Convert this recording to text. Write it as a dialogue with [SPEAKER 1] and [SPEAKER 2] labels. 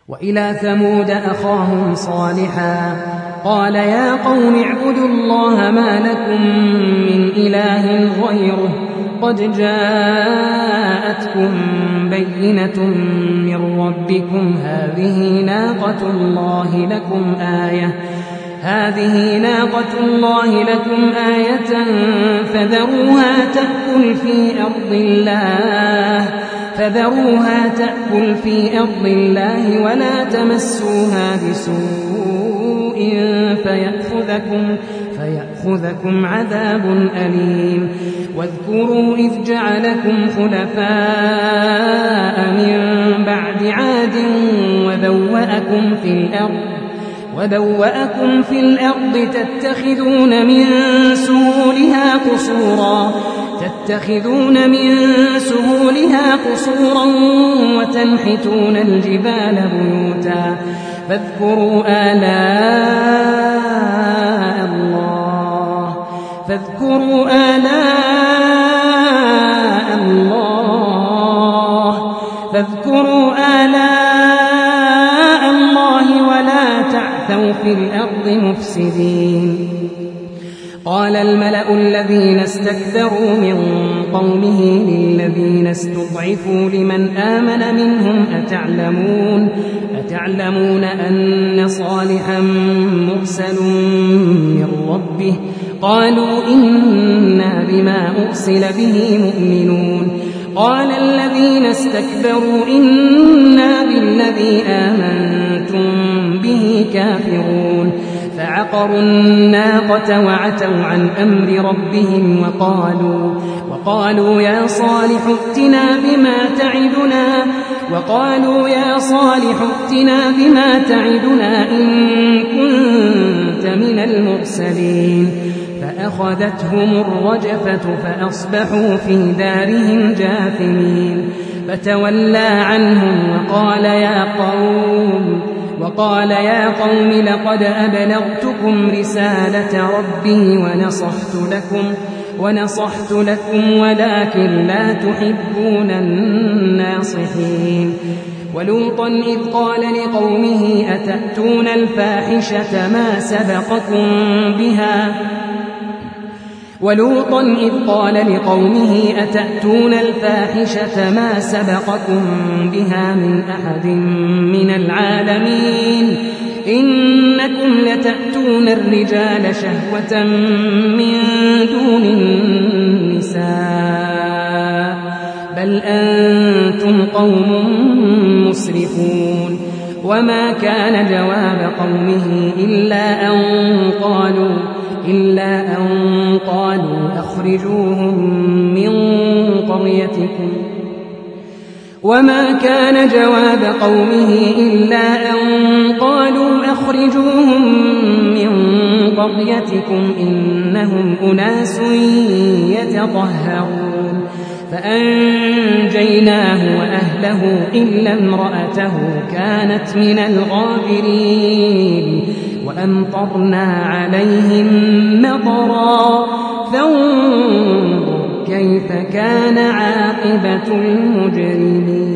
[SPEAKER 1] وإلى ثمود أخاهم صالحا قال يا قوم اعبدوا الله ما لكم من إله غيره قد جاءتكم بينة من ربكم هذه ناقة الله لكم آية فذروها تأكل في أرض الله ولا تمسوها بسوء فيأخذكم عذاب أليم واذكروا إذ جعلكم خلفاء من بعد عاد وبوأكم في الأرض تتخذون من سهولها قصورا وتنحتون الجبال بيوتا فاذكروا آلاء الله ولا تعثوا في الأرض مفسدين قال الملأ الذين استكبروا من قومه للذين استضعفوا لمن آمن منهم أتعلمون أن صالحا مرسل من ربه قالوا إنا بما أرسل به مؤمنون قال الذين استكبروا إنا بالذي آمنتم به كافرون فعقروا الناقة وعتوا عن أمر ربهم وقالوا يا صالح ائتنا بما تعدنا إن كنت من المرسلين فأخذتهم الرجفة فأصبحوا في دارهم جاثمين فتولى عنهم وقال يا قوم لقد أبلغتكم رسالة ربي ونصحت لكم ولكن لا تحبون الناصحين ولوطا إذ قال لقومه أتأتون الفاحشة ما سبقكم بها من أحد من العالمين إنكم لتأتون الرجال شهوة من دون النساء بل أنتم قوم مسرفون وما كان جواب قومه إلا أن قالوا أخرجوهم من قريتكم إنهم أناس يتطهرون فأنجيناه وأهله إلا امرأته كانت من الغابرين وأمطرنا عليهم مطرا فانظر كيف كان عاقبة المجرمين.